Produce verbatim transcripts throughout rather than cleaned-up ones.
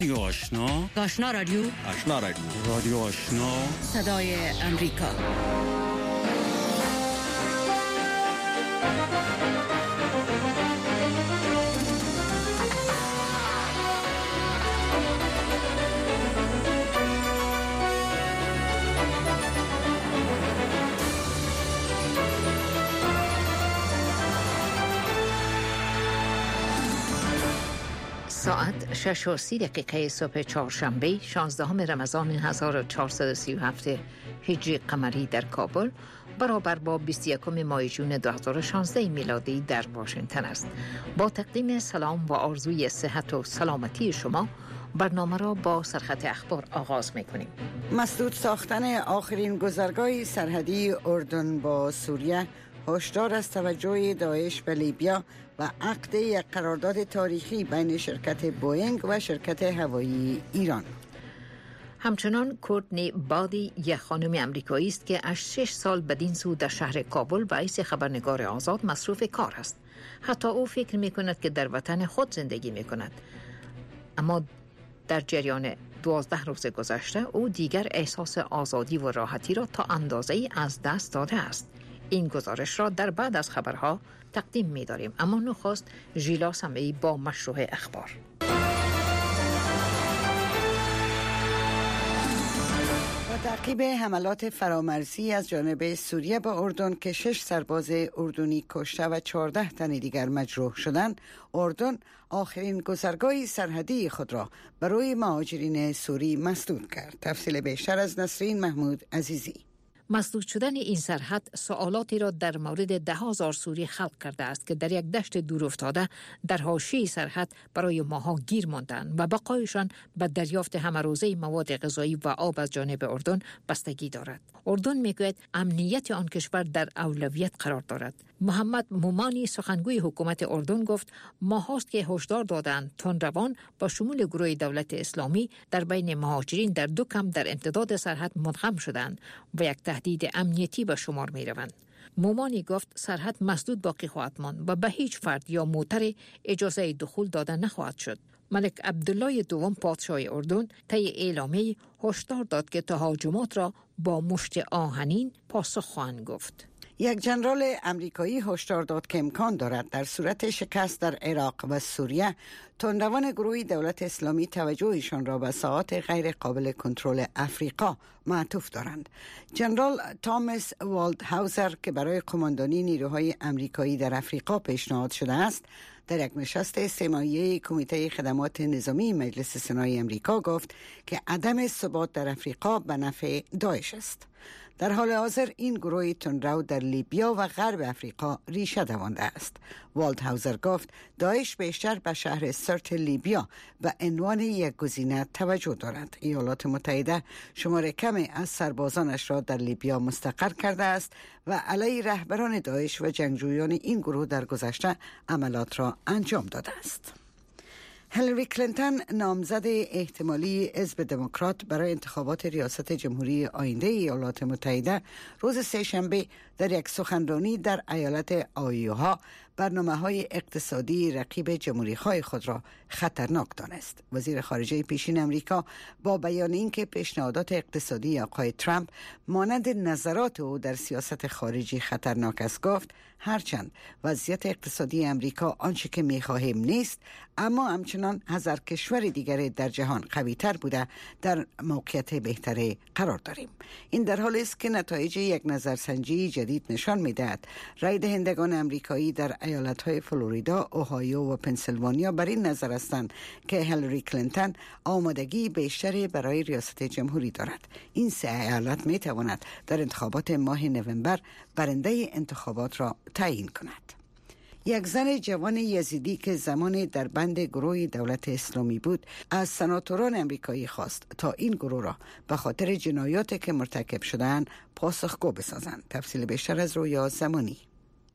رادیو آشنا، آشنا رادیو، آشنا رادیو، رادیو آشنا، صدای امریکا. ساعت شش و سی دقیقه صبح چهارشنبه شانزدهم رمضان هزار و چهارصد و سی و هفت هجری قمری در کابل برابر با بیست و یکم ماه جون دو هزار و شانزده میلادی در واشنگتن است. با تقدیم سلام و آرزوی صحت و سلامتی شما برنامه را با سرخط اخبار آغاز می‌کنیم. مسدود ساختن آخرین گذرگاه سرحدی اردن با سوریه، هشدار از توجه داعش به لیبیا و عقد یک قرارداد تاریخی بین شرکت بوئینگ و شرکت هوایی ایران. همچنان کورتنی بادی یک خانم امریکایی است که از شش سال بدین سو در شهر کابل به حیث خبرنگار آزاد مصروف کار است. حتی او فکر می کند که در وطن خود زندگی می کند. اما در جریان دوازده روز گذشته او دیگر احساس آزادی و راحتی را تا اندازه‌ای از دست داده است. این گزارش را در بعد از خبرها تقدیم می داریم، اما نخست ژیلا سمعی با مشروع اخبار. با تعقیب حملات فرامرزی از جانب سوریه به اردن که شش سرباز اردنی کشته و چهارده تن دیگر مجروح شدند، اردن آخرین گذرگاه سرحدی خود را برای مهاجرین سوری مسدود کرد. تفصیل بیشتر از نسرین محمود عزیزی. مسدود شدن این سرحد سوالاتی را در مورد ده هزار سوری خلق کرده است که در یک دشت دور افتاده در حاشیه سرحد برای ماها گیر ماندند و بقایشان به دریافت همه‌روزه مواد غذایی و آب از جانب اردن بستگی دارد. اردن میگوید امنیت آن کشور در اولویت قرار دارد. محمد مومانی سخنگوی حکومت اردن گفت ماهاست که هشدار دادند تندروان با شمول گروه دولت اسلامی در بین مهاجرین در دو کمپ در امتداد سرحد مدغم شدند و یک تهدید امنیتی به شمار می روند. مومانی گفت سرحد مسدود باقی خواهد ماند و به هیچ فرد یا موتر اجازه دخول داده نخواهد شد. ملک عبدالله دوم پادشاه اردن طی اعلامیه هشدار داد که تهاجمات را با مشت آهنین پاسخ خواهند گفت. یک ژنرال امریکایی هشدار داد که امکان دارد در صورت شکست در عراق و سوریه تندروان گروه دولت اسلامی توجهشان را به ساحات غیر قابل کنترل افریقا معطوف دارند. ژنرال تامس والدهاوزر که برای قماندانی نیروهای امریکایی در افریقا پیشنهاد شده است، در یک نشست سه‌ماهه کمیته خدمات نظامی مجلس سنای امریکا گفت که عدم ثبات در افریقا به نفع داعش است. در حال حاضر این گروه تندرو در لیبیا و غرب افریقا ریشه دوانده است. والدهاوزر گفت داعش بیشتر به شهر سرت لیبیا به عنوان یک گزینه توجه دارد. ایالات متحده شمار کمی از سربازانش را در لیبیا مستقر کرده است و علیه رهبران داعش و جنگجویان این گروه در گذشته عملیات را انجام داده است. هیلاری کلینتون نامزد احتمالی حزب دموکرات برای انتخابات ریاست جمهوری آینده ایالات متحده روز سه‌شنبه در یک سخنرانی در ایالت آیوها برنامه‌های اقتصادی رقیب جمهوری‌خواه خود را خطرناک دانست. وزیر خارجه پیشین امریکا با بیان اینکه پیشنهادات اقتصادی آقای ترامپ مانند نظرات او در سیاست خارجی خطرناک است گفت هرچند وضعیت اقتصادی امریکا آنچه که می‌خواهیم نیست، اما همچنان هزار کشور دیگر در جهان قوی‌تر بوده در موقعیت بهتری قرار داریم. این در حالی است که نتایج یک نظرسنجی جدید نشان می‌دهد رای دهندگان امریکایی در ایالت‌های فلوریدا، اوهایو و پنسیلوانیا بر این نظر هستند که هیلاری کلینتون آمادگی بیشتری برای ریاست جمهوری دارد. این سه ایالت می‌تواند در انتخابات ماه نوامبر برنده انتخابات را تعیین کند. یک زن جوان یزیدی که زمان در بند گروه دولت اسلامی بود از سناتوران امریکایی خواست تا این گروه را به خاطر جنایاتی که مرتکب شدند پاسخگو بسازند. تفصیل بیشتر از رویا زمانی.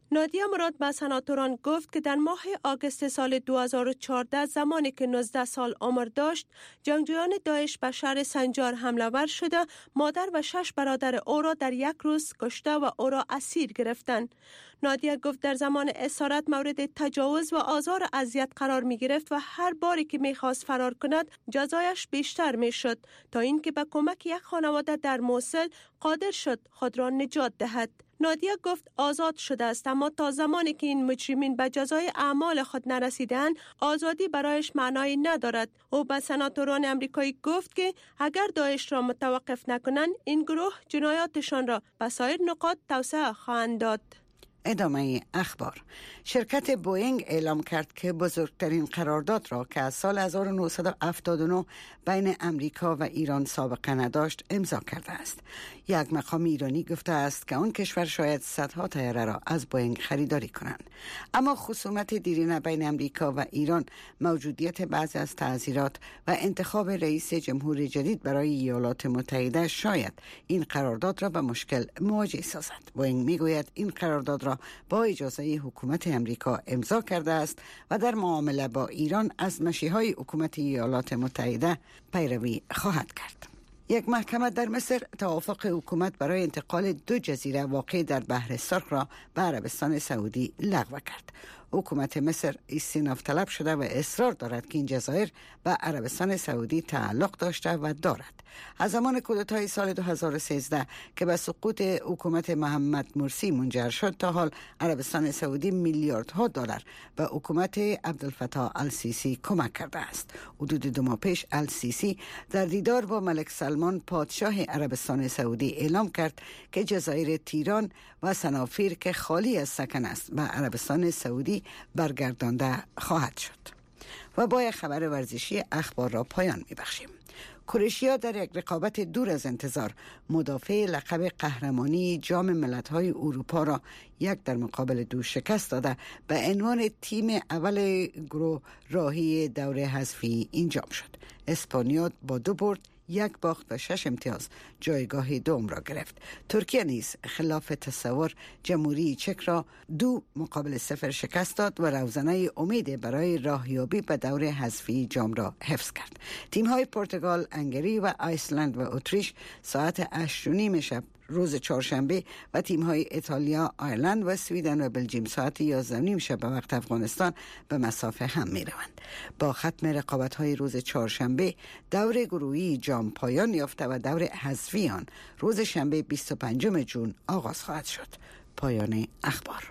نادیا مراد به سناتوران گفت که در ماه آگوست سال دو هزار و چهارده زمانی که نوزده سال عمر داشت، جنگجویان داعش به شهر سنجار حمله ور شده، مادر و شش برادر او را در یک روز کشته و او را اسیر گرفتند. نادیا گفت در زمان اسارت مورد تجاوز و آزار و اذیت قرار می گرفت و هر باری که می خواست فرار کند جزایش بیشتر می شد تا اینکه به کمک یک خانواده در موصل قادر شد خود را نجات دهد. نادیا گفت آزاد شده است، اما تا زمانی که این مجرمین به جزای اعمال خود نرسیدند آزادی برایش معنایی ندارد. او به سناتوران امریکایی گفت که اگر داعش را متوقف نکنند این گروه جنایاتشان را به سایر نقاط توسعه خواهند داد. ادامه اخبار. شرکت بوئینگ اعلام کرد که بزرگترین قرارداد را که از سال هزار و نهصد و هفتاد و نه بین امریکا و ایران سابقه نداشت امضا کرده است. یک مقام ایرانی گفته است که آن کشور شاید صدها طیاره را از بوئینگ خریداری کنند. اما خصومت دیرینه بین امریکا و ایران، موجودیت بعضی از تعزیرات و انتخاب رئیس جمهور جدید برای ایالات متحده شاید این قرارداد را به مشکل مواجه سازد. بوئینگ میگوید این قرارداد را با اجازه حکومت امریکا امضا کرده است و در معامله با ایران از مشیهای حکومت ایالات متحده پیروی خواهد کرد. یک محکمه در مصر توافق حکومت برای انتقال دو جزیره واقع در بحر سرخ را به عربستان سعودی لغو کرد. حکومت مصر استئناف طلب شده و اصرار دارد که این جزایر به عربستان سعودی تعلق داشته و دارد. از زمان کودتای سال دو هزار و سیزده که به سقوط حکومت محمد مرسی منجر شد تا حال عربستان سعودی میلیاردها دلار به حکومت عبدالفتاح السیسی کمک کرده است. حدود دو ماه پیش السیسی در دیدار با ملک سلمان پادشاه عربستان سعودی اعلام کرد که جزایر تیران و سنافیر که خالی از سکن است به عربستان سعودی برگردانده خواهد شد. و با خبر ورزشی اخبار را پایان می‌بخشیم. کرواتیا در یک رقابت دور از انتظار مدافع لقب قهرمانی جام ملت‌های اروپا را یک در مقابل دو شکست داده به عنوان تیم اول گروه راهی دوره حذفی انجام شد. اسپانیا با دو برد، یک باخت و شش امتیاز جایگاه دوم را گرفت. ترکیه نیز خلاف تصور جمهوری چک را دو مقابل صفر شکست داد و روزنه امید برای راهیابی به دور حذفی جام را حفظ کرد. تیم‌های پرتغال، هنگری و ایسلند و اتریش ساعت هشت و نیم شب روز چهارشنبه و تیم‌های ایتالیا، آیرلند و سویدن و بلژیم ساعت یازده و نیم شب به وقت افغانستان به مسافه هم می‌روند. با ختم رقابت‌های روز چهارشنبه دور گروهی جام پایان یافته و دور حذفی آن روز شنبه بیست و پنجم ژوئن آغاز خواهد شد. پایان اخبار.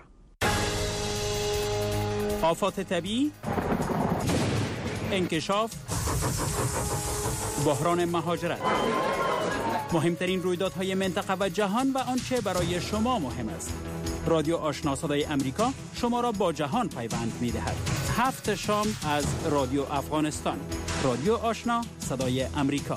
آفات طبیعی، انکشاف، بحران مهاجرت، مهمترین رویدادهای منطقه و جهان و آنچه برای شما مهم است. رادیو آشنا صدای امریکا شما را با جهان پیوند می‌دهد. هفت شام از رادیو افغانستان. رادیو آشنا صدای امریکا.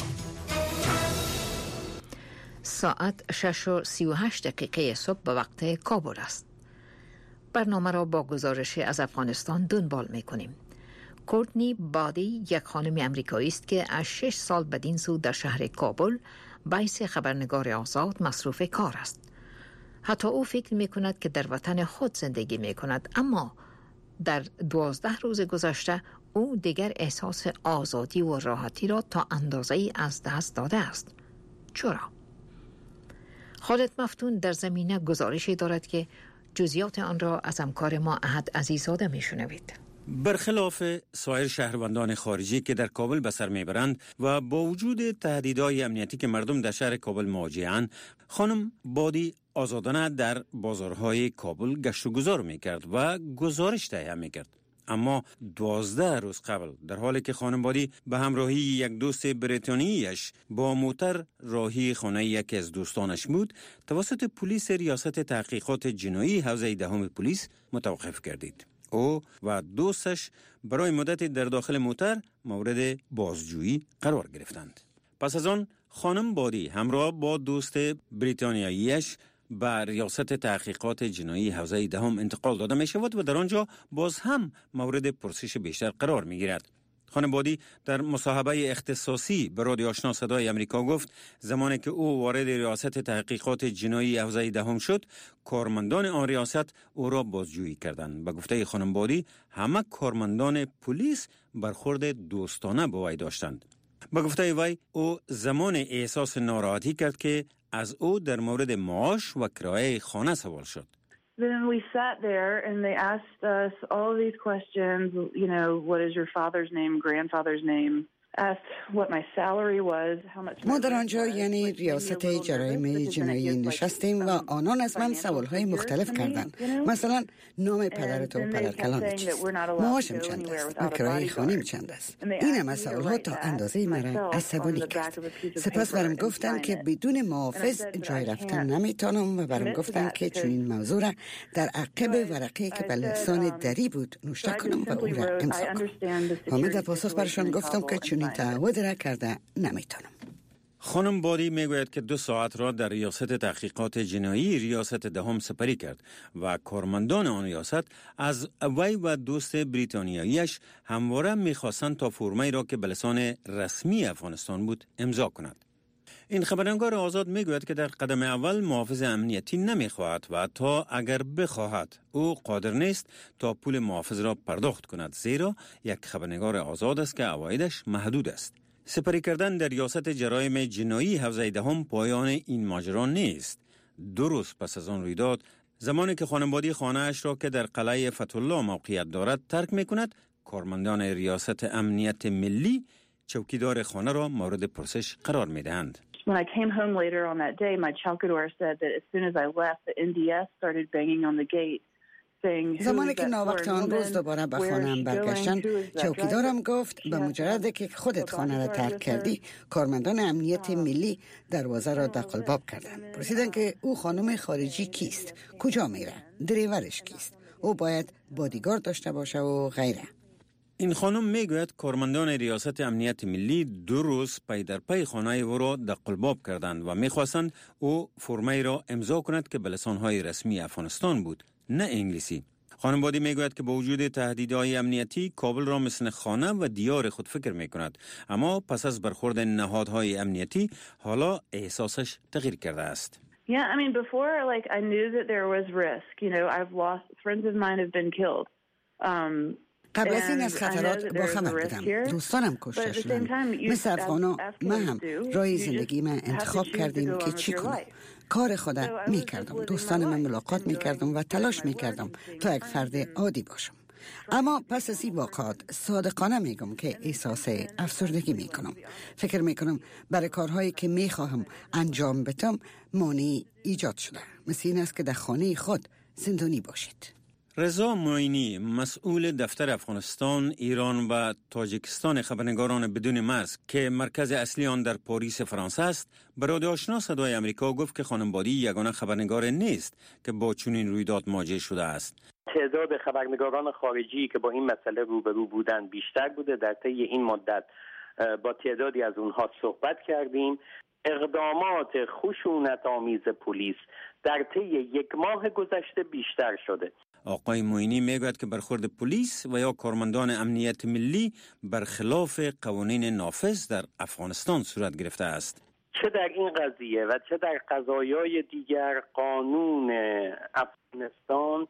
ساعت شش و سی و هشت دقیقه صبح به وقت کابل است. برنامه را با گزارشی از افغانستان دنبال می‌کنیم. کورتنی بادی یک خانم امریکایی است که از شش سال بدین سو در شهر کابل بایس خبرنگار آزاد مصروف کار است. حتی او فکر می کند که در وطن خود زندگی می کند، اما در دوازده روز گذشته او دیگر احساس آزادی و راحتی را تا اندازه‌ای از دست داده است. چرا؟ خالد مفتون در زمینه گزارشی دارد که جزئیات آن را از همکار ما احد عزیزاده می شنوید. برخلاف سایر شهروندان خارجی که در کابل به سر میبرند و با وجود تهدیدهای امنیتی که مردم در شهر کابل مواجه‌اند، خانم بادی آزادانه در بازارهای کابل گشت و گذار میکرد و گزارش تهیه میکرد. اما دوازده روز قبل در حالی که خانم بادی به همراهی یک دوست بریتانیایش با موتر راهی خانه یکی از دوستانش بود، توسط پلیس ریاست تحقیقات جنایی حوزه دهم پلیس متوقف گردید. او و دوستش برای مدت در داخل موتر مورد بازجویی قرار گرفتند. پس از آن خانم بادی همراه با دوست بریتانیاییش به ریاست تحقیقات جنایی حوزه دهم انتقال داده می شود و در آنجا باز هم مورد پرسش بیشتر قرار می گیرد. خانم بادی در مصاحبه اختصاصی به رادیو آشنا صدای امریکا گفت زمانی که او وارد ریاست تحقیقات جنایی حوزه دهم شد، کارمندان آن ریاست او را بازجویی کردند. به گفته خانم بادی همه کارمندان پلیس برخورد دوستانه با وی داشتند. به گفته وی او زمان احساس ناراحتی کرد که از او در مورد معاش و کرایه خانه سوال شد. Then we sat there and they asked us all of these questions, you know, what is your father's name, grandfather's name, asked what my salary was, how much. ما در آنجا یعنی ریاست جرایم جنایی نشستیم و آنان از من سوالهای مختلف کردند. مثلا نام پدرت و پدرکلانت چیست؟ معاشم چند است؟ و کرایه خانه‌ام چند است؟ این همه سوالها تا اندازه مرا عصبانی کرد. سپس برام گفتن که بدون محافظ جای رفتن نمیتونم و برام گفتن که چنین موضوع را در عقب ورقه‌ای که به لسان دری بود نوشته کنم و او را امضا کنم. همه در پاسخ برشان گفتم که چنین تعهد را کرده نمیتونم. خانم بادی میگوید که دو ساعت را در ریاست تحقیقات جنایی ریاست دهم سپری کرد و کارمندان آن ریاست از وی و دوست بریتانیاییش همواره میخواستند تا فرمایی را که به لسان رسمی افغانستان بود امضا کند. این خبرنگار آزاد میگوید که در قدم اول محافظ امنیتی نمیخواهد و تا اگر بخواهد او قادر نیست تا پول محافظ را پرداخت کند، زیرا یک خبرنگار آزاد است که عوایدش محدود است. سپری کردن در ریاست جرایم جنایی حوزه دهم پایان این ماجرا نیست. دو روز پس از آن رویداد، زمانی که خانم بادی خانه‌اش را که در قلعه فتح‌الله موقعیت دارد ترک میکند، کارمندان ریاست امنیت ملی چوکیدار خانه را مورد پرسش قرار میدهند. When I came home later on that day, my chowkidor said that as soon as I left, the N D S started banging on the gate. زمانی که ناوقت آن روز دوباره به خانه‌ام برگشتن، چوکیدارم گفت به مجرد که خودت خانه را ترک کردی، کارمندان امنیت ملی دروازه را دقلباب کردند. پرسیدن که او خانم خارجی کیست، کجا میره، دریورش کیست، او باید بادیگارد داشته باشه و غیره. این خانم میگوید کارمندان ریاست امنیت ملی دو روز پی در پی خانه او را دقلباب کردند و میخواستند او فرمایی را امضا کند که به لسانهای رسمی افغانستان بود، نه انگلیسی. خانم بادی میگوید که با وجود تهدیدهای امنیتی کابل را مثل خانه و دیار خود فکر میکند، اما پس از برخورد نهادهای امنیتی حالا احساسش تغییر کرده است. Yeah, I mean before like I knew that there was risk, you know, I've lost friends of mine have been killed. Um قبل از این از خطرات با خبر بودم. دوستانم کشته شدند. مثل افغانا ما هم راه زندگی من انتخاب کردیم که چی کنم. کار خودم می کردم. دوستان من ملاقات می کردم و تلاش می کردم تا یک فرد عادی باشم. اما پس از این واقعات صادقانه میگم که احساس افسردگی می کنم. فکر می کنم برای کارهایی که می خواهم انجام بدم مانعی ایجاد شده. مثل این است که در خانه خود زندانی باشید. رضا معینی، مسئول دفتر افغانستان، ایران و تاجیکستان خبرنگاران بدون مرز که مرکز اصلی آن در پاریس فرانسه است، به رادیو آشنا صدای امریکا گفت که خانم بادی یگانه خبرنگار نیست که با چنین رویداد مواجه شده است. تعداد خبرنگاران خارجی که با این مسئله روبرو بودن بیشتر بوده. در طی این مدت با تعدادی از اونها صحبت کردیم. اقدامات خشونت‌آمیز پلیس در طی یک ماه گذشته بیشتر شده. آقای معینی میگوید که برخورد پلیس و یا کارمندان امنیت ملی برخلاف قوانین نافذ در افغانستان صورت گرفته است. چه در این قضیه و چه در قضایای دیگر قانون افغانستان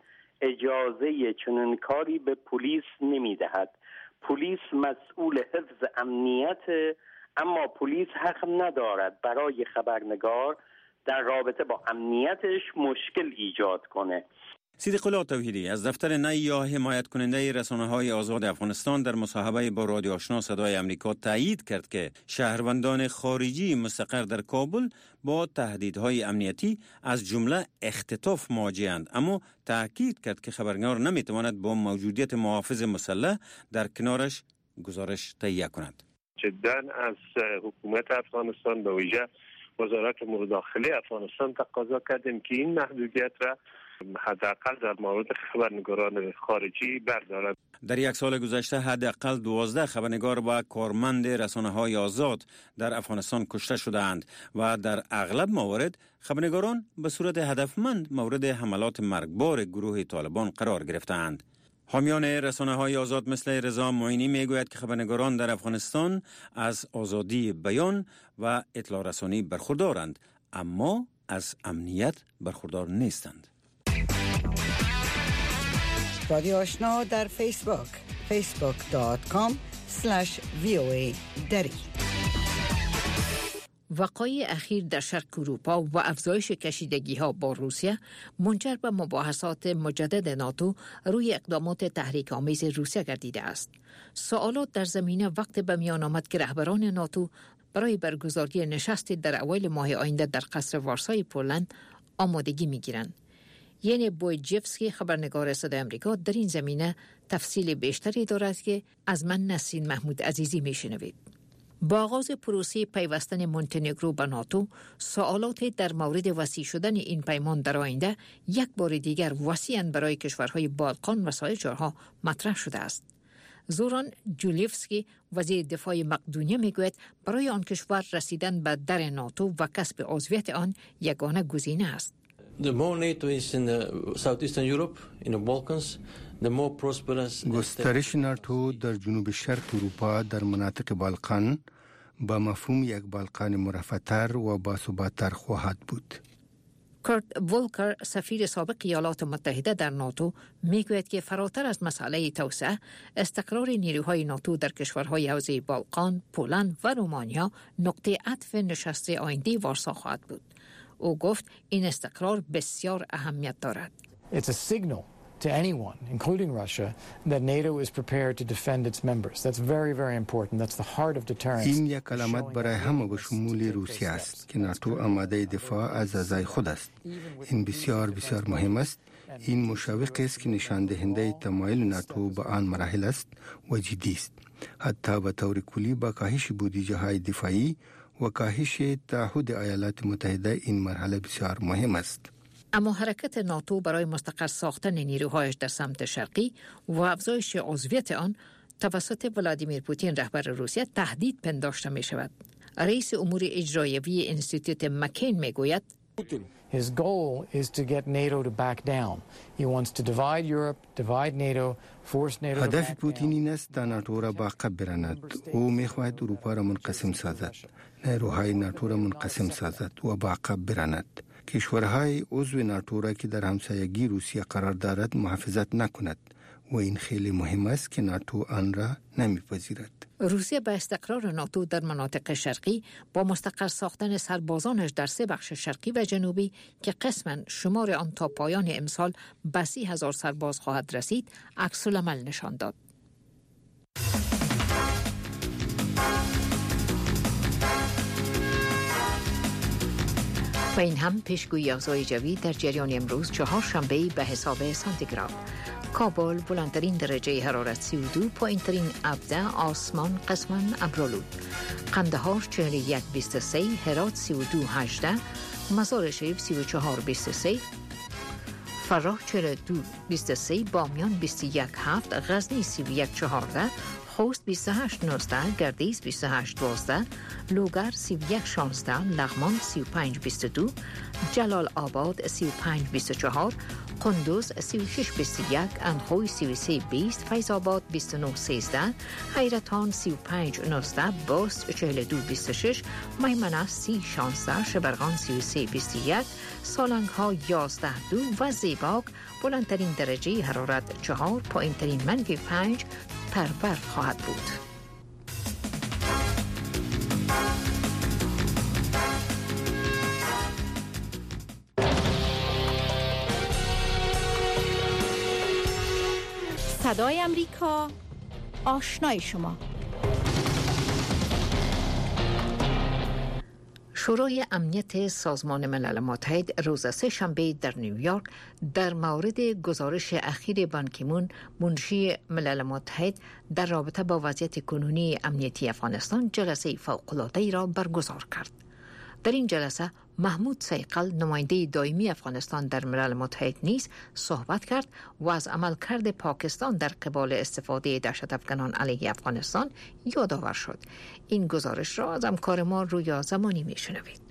اجازه چنین کاری به پلیس نمیدهد. پلیس مسئول حفظ امنیت، اما پلیس حق ندارد برای خبرنگار در رابطه با امنیتش مشکل ایجاد کنه. صدیق الله توحیدی از دفتر نی یا حمایت کننده رسانه‌های آزاد افغانستان در مصاحبه با رادیو آشنا صدای امریکا تایید کرد که شهروندان خارجی مستقر در کابل با تهدیدهای امنیتی از جمله اختطاف مواجه‌اند، اما تاکید کرد که خبرنگار نمیتواند با موجودیت محافظ مسلح در کنارش گزارش تهیه کند. جدا از حکومت افغانستان به ویژه وزارت امور داخلی افغانستان تقاضا کردیم که این محدودیت را حداقل در مورد خبرنگاران خارجی بردارد. در یک سال گذشته حداقل دوازده خبرنگار و کارمند رسانه‌های آزاد در افغانستان کشته شده‌اند و در اغلب موارد خبرنگاران به صورت هدفمند مورد حملات مرگبار گروه طالبان قرار گرفته‌اند. حامیان رسانه های آزاد مثل رضا معینی میگوید که خبرنگاران در افغانستان از آزادی بیان و اطلاع رسانی برخوردارند، اما از امنیت برخوردار نیستند. رادیو آشنا در فیسبوک فیسبوک دات کام اسلش وی او ای دری. وقایع اخیر در شرق اروپا و افزایش کشیدگی ها با روسیه منجر به مباحثات مجدد ناتو روی اقدامات تحریک آمیز روسیه گردیده است. سوالات در زمینه وقت به میان آمد که رهبران ناتو برای برگزاری نشستی در اوایل ماه آینده در قصر وارسای پولند آمادگی می‌گیرند. یعنی بویجفسکی خبرنگار صدای آمریکا در این زمینه تفصیل بیشتری دارد که از من نسرین محمود عزیزی میشنوید. با آغاز پروسه پیوستن مونتنگرو به ناتو، سوالات در مورد وسیع شدن این پیمان در آینده یک بار دیگر وسیعاً برای کشورهای بالکان و سایر جاها مطرح شده است. زوران جولیفسکی وزیر دفاع مقدونیه میگوید برای آن کشور رسیدن به در ناتو و کسب عضویت آن یگانه گزینه است. The more NATO is in the southeastern Europe, in the Balkans, the more prosperous. گسترش ناتو در جنوب شرق اروپا در مناطق بالکان با مفهوم یک بالکان مرفه‌تر و باثبات‌تر خواهد بود. کورت وولکر سفیر سابق ایالات متحده در ناتو میگوید که فراتر از مسئله توسعه، استقرار نیروهای ناتو در کشورهای حوزه بالکان، پولند و رومانیا نقطه عطف نشست آینده وارسا خواهد بود. او گفت این استقرار بسیار اهمیت دارد. It's a signal to anyone, including Russia, that NATO is prepared to defend its members. That's very, very important. That's the heart of deterrence. این یک علامت برای همه به شمول روسیه است که ناتو آماده دفاع از اعضای خود است. این بسیار بسیار مهم است. این مشوق است که نشان دهنده تمایل ناتو به آن مراحل است و جدی است. حتی به طور کلی با کاهش بودجه های دفاعی و کاهش تعهد ایالات متحده این مرحله بسیار مهم است. اما حرکت ناتو برای مستقر ساختن نیروهایش در سمت شرقی و افزایش عضویت آن توسط ولادیمیر پوتین رهبر روسیه تهدید پنداشته می شود. رئیس امور اجرایوی انستیتوت مکین می گوید His goal is to get NATO to back down. He wants to divide Europe, divide NATO, force NATO to back down. هدف پوتین این است تا ناتو را به عقب براند. او می‌خواهد اروپا را منقسم سازد. نیروهای ناتو را منقسم سازد و به عقب براند. کشورهای عضو ناتو را که در همسایگی روسیه قرار دارد محافظت نکند و این خیلی مهم است که ناتو آن را نمی‌پذیرد. روسیه به استقرار ناتو در مناطق شرقی با مستقر ساختن سربازانش در سه بخش شرقی و جنوبی که قسماً شمار آن تا پایان امسال به سی هزار سرباز خواهد رسید، عکس العمل نشان داد. و این هم پیشگویی اوضاع جوی در جریان امروز چهارشنبه به حساب سانتیگراد. کابل بلندترین درجه حرارت سی و دو، پایینترین ابدا، آسمان قسماً ابرآلود. قندهار چهل و یک و بیست و سه، هرات سی و دو و هجده، مزار شریف سی و چهار و بیست و سه، فراه چهل و دو و بیست و سه، بامیان بیست و یک و هفت، غزنی سی و یک و چهارده، خوست بیست و هشت و نوزده، گردیز بیست و هشت و دوازده، لوگر سی و یک و شانزده، لغمان سی و پنج و بیست و دو، جلال آباد سی و پنج و بیست و چهار، قندوز سی و شش و بیست و یک، انخوی سی و سه و بیست، فیض آباد بیست و نه و سیزده، حیرتان سی و پنج و نوزده، باست چهل و دو و بیست و شش، میمنه سی و شانزده، شبرغان سی و سه و بیست و یک، سالنگ ها یازده و دو و زیباک بلندترین درجه حرارت چهار، پایینترین منفی پنج پربر خواهد بود. صدای امریکا، آشنای شما. شورای امنیت سازمان ملل متحد روز سه شنبه در نیویورک در مورد گزارش اخیر بان کی مون منشی ملل متحد در رابطه با وضعیت کنونی امنیتی افغانستان جلسه فوق‌العاده‌ای را برگزار کرد. در این جلسه محمود صیقل نماینده دائمی افغانستان در ملل متحد نیز صحبت کرد و از عملکرد پاکستان در قبال استفاده دهشت افغانان علیه افغانستان یادآور شد. این گزارش را از همکار ما رویا زمانی میشنوید.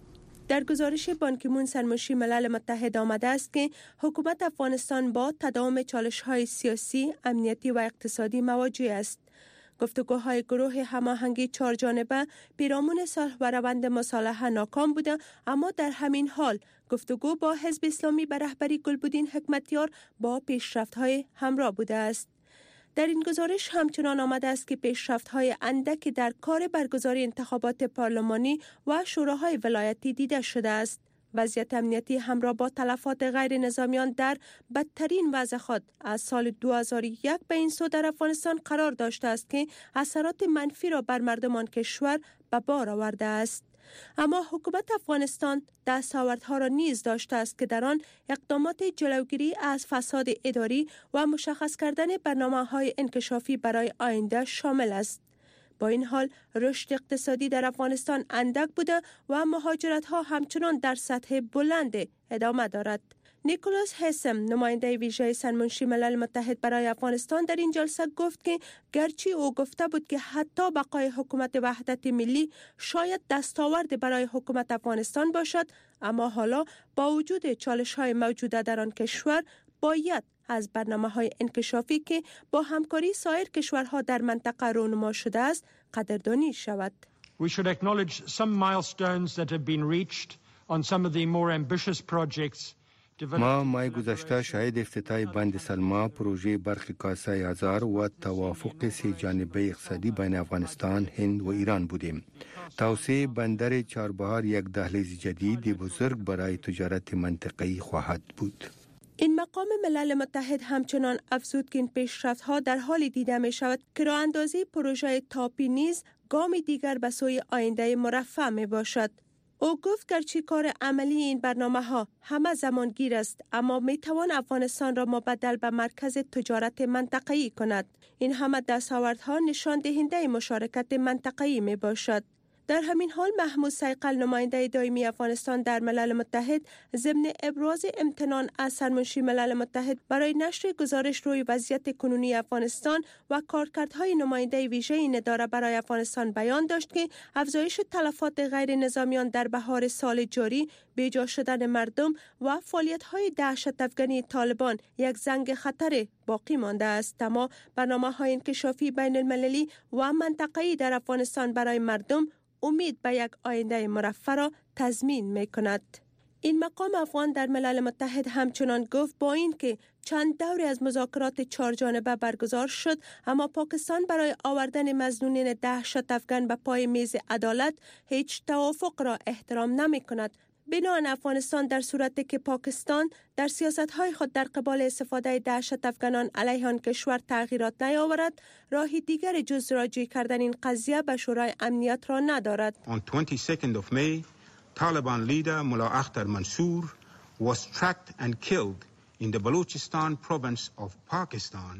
در گزارش بانکیمون سرمنشی ملل متحد آمده است که حکومت افغانستان با تداوم چالش‌های سیاسی، امنیتی و اقتصادی مواجه است. گفتگوهای گروه هماهنگی چهار جانبه پیرامون صلح و روند مصالحه ناکام بوده، اما در همین حال گفتگو با حزب اسلامی به رهبری گلبدین حکمتیار با پیشرفت‌های همراه بوده است. در این گزارش همچنان آمده است که پیشرفت‌های اندکی در کار برگزاری انتخابات پارلمانی و شوراهای ولایتی دیده شده است. وضعیت امنیتی همراه با تلفات غیر نظامیان در بدترین وضع خود از سال دو هزار و یک به این سو در افغانستان قرار داشته است که اثرات منفی را بر مردمان کشور به بار آورده است. اما حکومت افغانستان دستاوردها را نیز داشته است که در آن اقدامات جلوگیری از فساد اداری و مشخص کردن برنامه‌های انکشافی برای آینده شامل است. با این حال رشد اقتصادی در افغانستان اندک بوده و مهاجرت‌ها همچنان در سطح بلند ادامه دارد. نیکولاس هسم، نماینده ویژه سرمنشی ملل متحد برای افغانستان، در این جلسه گفت که گرچه او گفته بود که حتی بقای حکومت وحدت ملی شاید دستاورد برای حکومت افغانستان باشد، اما حالا با وجود چالش‌های موجوده در آن کشور باید از برنامه‌های انکشافی که با همکاری سایر کشورها در منطقه رونما شده است قدردانی شود. We should acknowledge some milestones that have been reached on some of the more ambitious projects. ما مای گذشته شاهد افتتاح بند سلما، پروژه برق کاسه هزار و توافق سه جانبه اقتصادی بین افغانستان، هند و ایران بودیم. توسعه بندر چهاربهار یک دهلیز جدید بزرگ برای تجارت منطقه‌ای خواهد بود. این مقام ملل متحد همچنان افزود که این پیشرفت‌ها در حالی دیده می شود که راه اندازی پروژه تاپی نیز گام دیگر به سوی آینده مرفع می باشد. او گفت گرچه کار عملی این برنامه ها همه زمان گیر است، اما می توان افغانستان را مبدل به مرکز تجارت منطقه‌ای کند. این همه دستاوردها نشان دهنده مشارکت منطقه‌ای می باشد. در همین حال محمود صیقل، نماینده دائمی افغانستان در ملل متحد، ضمن ابراز امتنان از سرمنشی ملل متحد برای نشر گزارش روی وضعیت کنونی افغانستان و کارکردهای نماینده ویژه این اداره برای افغانستان بیان داشت که افزایش تلفات غیر نظامیان در بهار سال جاری، بیجا شدن مردم و فعالیت‌های دهشت افغانی طالبان یک زنگ خطر باقی مانده است، اما برنامه‌های انکشافی بین المللی و منطقه‌ای در افغانستان برای مردم امید به یک آینده مرفع را تضمین می کند. این مقام افغان در ملل متحد همچنان گفت با این که چند دوری از مذاکرات چهار جانبه برگزار شد، اما پاکستان برای آوردن مظنونین دهشت افغان به پای میز عدالت هیچ توافق را احترام نمی کند. بنابراین افغانستان در صورتی که پاکستان در سیاست‌های خود در قبال استفاده دهشت افغانان علیه آن کشور تغییرات نیاورد، راهی دیگر جز راجع کردن این قضیه به شورای امنیت را ندارد. On twenty-second of May, Taliban leader Mullah Akhtar Mansour was tracked and killed in the Balochistan province of Pakistan.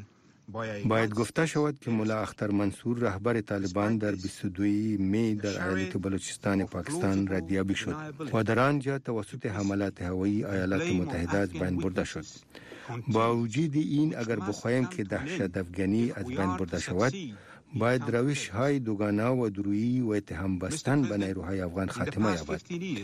باید گفته شود که ملا اختر منصور، رهبر طالبان، در بیست و دو می در ایالت بلوچستان پاکستان ردیابی شد و در آنجا توسط حملات هوایی ایالات متحده از بین برده شد. با وجود این، اگر بخواهیم که دهشت افغانی از بین برده شود، باید روش های دوگانه و درویی و اتهام بستن به نیروهای افغان خاتمه یابد.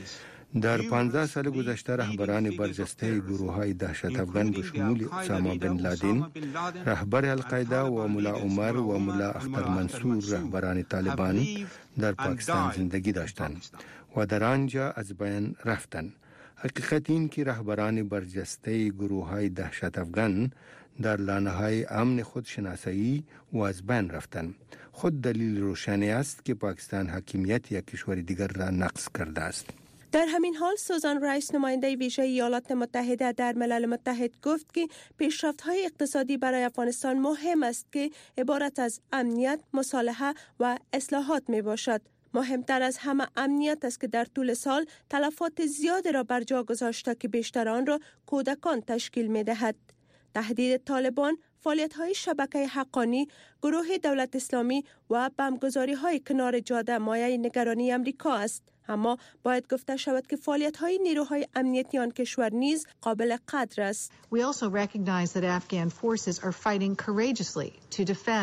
در پانزده سال گذشته رهبران برجسته گروه های دهشت افغان به شمول اسامه بن لادن، رهبر القاعده، و ملا عمر و ملا اختر منصور، رهبران طالبان، در پاکستان زندگی داشتند و در آنجا از بین رفتند. حقیقت این که رهبران برجسته گروه های دهشت افغان در لانه های امن خود شناسایی و از بین رفتند خود دلیل روشنی است که پاکستان حاکمیت یک کشور دیگر را نقض کرده است. در همین حال سوزان رایس، نماینده ویژه ایالات متحده در ملل متحد، گفت که پیشرفت‌های اقتصادی برای افغانستان مهم است که عبارت از امنیت، مصالحه و اصلاحات می باشد. مهمتر از همه امنیت است که در طول سال تلفات زیاد را بر جا گذاشته که بیشتر آن را کودکان تشکیل می دهد. تهدید طالبان، فعالیت‌های شبکه حقانی، گروه دولت اسلامی و بمبگذاری‌های کنار جاده مایه نگرانی امریکا است. اما باید گفته شود که فعالیت‌های نیروهای امنیتی آن کشور نیز قابل قدر است. We also recognize that Afghan forces are fighting courageously to defend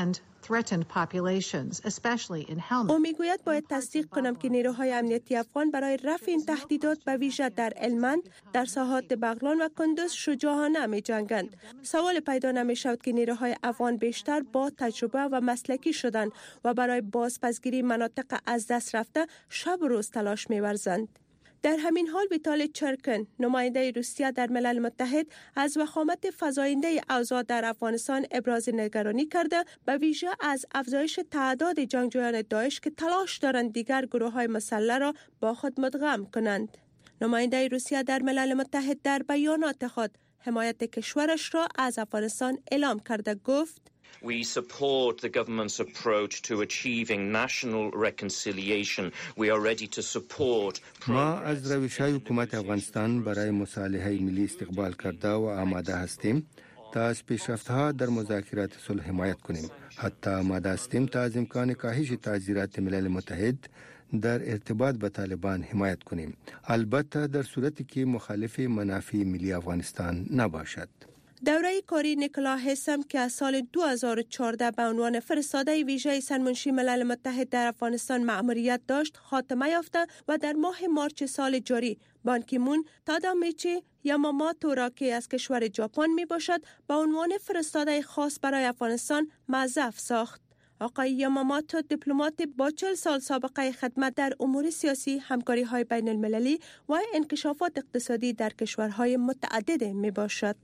threatened populations, especially in Helmand. او میگوید باید تصدیق کنم که نیروهای امنیتی افغان برای رفع این تهدیدات به ویژه در هلمند، در ساحات بغلان و کندوز شجاعانه می جنگند. سوال پیدا نمی شود که نیروهای افغان بیشتر با تجربه و مسلکی شدند و برای بازپسگیری مناطق از دست رفته شب و روز تلاش می ورزند. در همین حال ویتالی چرکن، نماینده روسیه در ملل متحد، از وخامت فزاینده اوضاع در افغانستان ابراز نگرانی کرده، به ویژه از افزایش تعداد جنگجویان داعش که تلاش دارند دیگر گروه‌های مسلح را با خود مدغم کنند. نماینده روسیه در ملل متحد در بیانات خود حمایت کشورش را از افغانستان اعلام کرده گفت: We support the government's approach to achieving national reconciliation. We are ready to support. ما از روش‌های حکومت افغانستان برای مصالحه ملی استقبال کرده و آماده هستیم تا از پیشرفت‌ها در مذاکرات صلح حمایت کنیم. حتی آماده هستیم تا از امکان کاهش تعزیرات ملل متحد در ارتباط با طالبان حمایت کنیم. البته در صورتی که مخالف منافع ملی افغانستان نباشد. دوره کاری نیکولا هیسم که از سال دو هزار و چهارده به عنوان فرستاده ویژه سرمنشی ملل متحد در افغانستان مأموریت داشت خاتمه یافته و در ماه مارچ سال جاری بان کی مون تادامیچی یاماماتو را که از کشور ژاپن می باشد به عنوان فرستاده خاص برای افغانستان موظف ساخت. آقای یاماماتو دیپلمات با چهل سال سابقه خدمت در امور سیاسی، همکاری های بین المللی و انکشافات اقتصادی در کشورهای متعدد می باشد.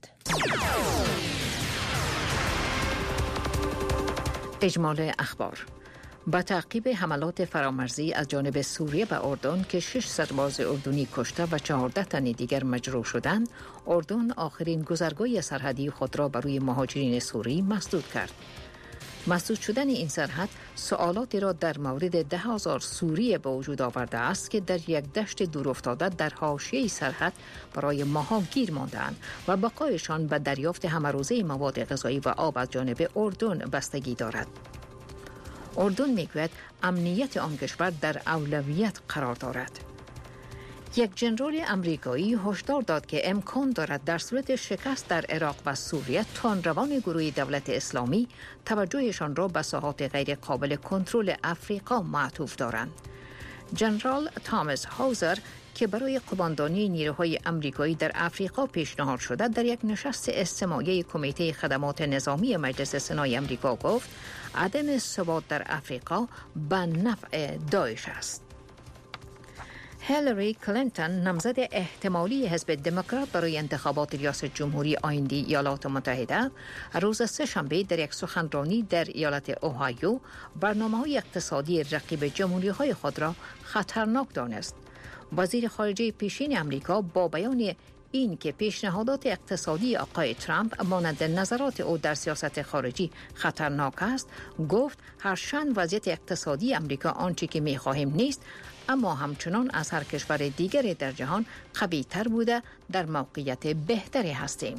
اجمال اخبار: با تعقیب حملات فرامرزی از جانب سوریه به اردن که شش سرباز اردنی کشته و چهارده تن دیگر مجروح شدند، اردن آخرین گذرگاه سرحدی خود را برای مهاجرین سوری مسدود کرد. مسدود شدن این سرحد سوالاتی را در مورد ده هزار سوری به وجود آورده است که در یک دشت دورافتاده در حاشیه سرحد برای ماها گیر مانده‌اند و بقایشان به دریافت همه‌روزه مواد غذایی و آب از جانب اردن بستگی دارد. اردن میگوید امنیت آن کشور در اولویت قرار دارد. یک ژنرال امریکایی هشدار داد که امکان دارد در صورت شکست در عراق و سوریه تندروان گروه دولت اسلامی توجهشان را به ساحات غیر قابل کنترل افریقا معطوف دارند. ژنرال تامس هاوزر که برای قماندانی نیروهای امریکایی در افریقا پیشنهاد شده، در یک نشست اجتماعی کمیته خدمات نظامی مجلس سنای امریکا گفت عدم ثبات در افریقا به نفع داعش است. هیلاری کلینتون، نامزد احتمالی حزب دموکرات برای انتخابات ریاست جمهوری آینده ایالات متحده، روز سه‌شنبه در یک سخنرانی در ایالت اوهایو برنامه‌های اقتصادی رقیب جمهوری‌های خود را خطرناک دانست. وزیر خارجه پیشین امریکا با بیان این که پیشنهادات اقتصادی آقای ترامپ مانند نظرات او در سیاست خارجی خطرناک است، گفت هرچند وضعیت اقتصادی امریکا آنچه که می‌خواهیم نیست، اما همچنان از هر کشور دیگری در جهان قوی‌تر بوده در موقعیت بهتری هستیم.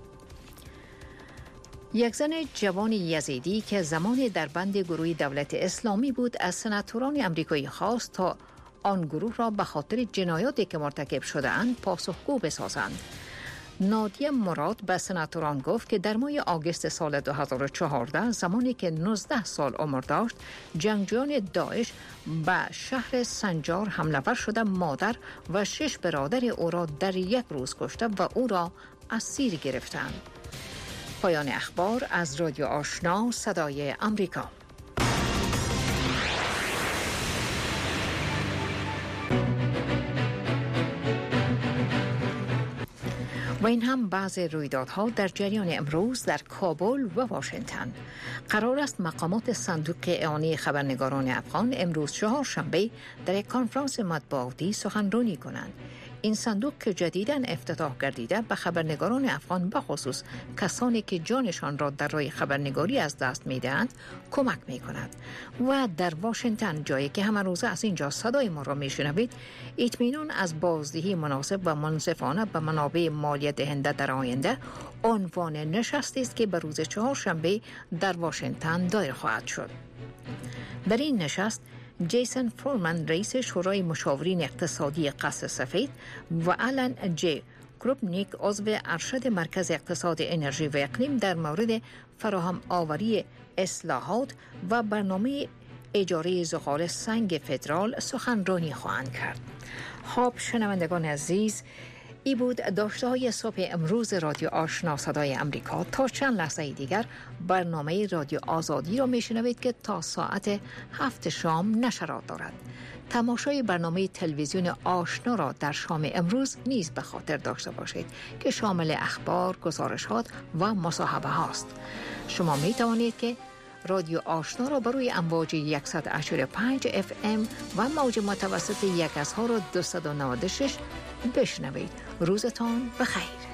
یک زن جوان یزیدی که زمان در بند گروه دولت اسلامی بود، از سناتوران امریکایی خواست تا آن گروه را به خاطر جنایاتی که مرتکب شده اند پاسخگو بسازند. نادیه مراد به سناتوران گفت که در ماه آگوست سال دو هزار و چهارده، زمانی که نوزده سال عمر داشت، جنگجویان داعش به شهر سنجار حمله ور شده مادر و شش برادر او را در یک روز کشته و او را اسیر گرفتند. پایان اخبار از رادیو آشنا صدای امریکا. و این هم بعض رویدادها در جریان امروز در کابل و واشنگتن. قرار است مقامات صندوق اعانه خبرنگاران افغان امروز چهارشنبه در یک کنفرانس مطبوعاتی سخنرانی کنند. این صندوق که جدیداً افتتاح گردیده به خبرنگاران افغان به خصوص کسانی که جانشان را در راه خبرنگاری از دست می‌دهند کمک می‌کند. و در واشنگتن، جایی که همه روزه از اینجا صدای ما را می‌شنوید، اطمینان از بازدهی مناسب و منصفانه به منابع مالیه دهنده در آینده عنوان نشستی است که به روز چهارشنبه در واشنگتن دایر خواهد شد. در این نشست جیسن فورمن، رئیس شورای مشاورین اقتصادی قصر سفید، و آلن جی کروپنیک، عضو ارشد مرکز اقتصاد انرژی و اقلیم، در مورد فراهم آوری اصلاحات و برنامه اجاره زغال سنگ فدرال سخنرانی خواهند کرد. خب شنوندگان عزیز، ای بود داشته های صبح امروز رادیو آشنا صدای امریکا. تا چند لحظه دیگر برنامه رادیو آزادی را میشنوید که تا ساعت هفت شام نشرات دارد. تماشای برنامه تلویزیون آشنا را در شام امروز نیز به خاطر داشته باشید که شامل اخبار، گزارشات و مصاحبه هاست. شما می توانید که رادیو آشنا را بروی امواج صد و هشتاد و پنج اف ام و موج متوسط یک هزار و دویست و نود و شش بشنوید. روزتان بخیر.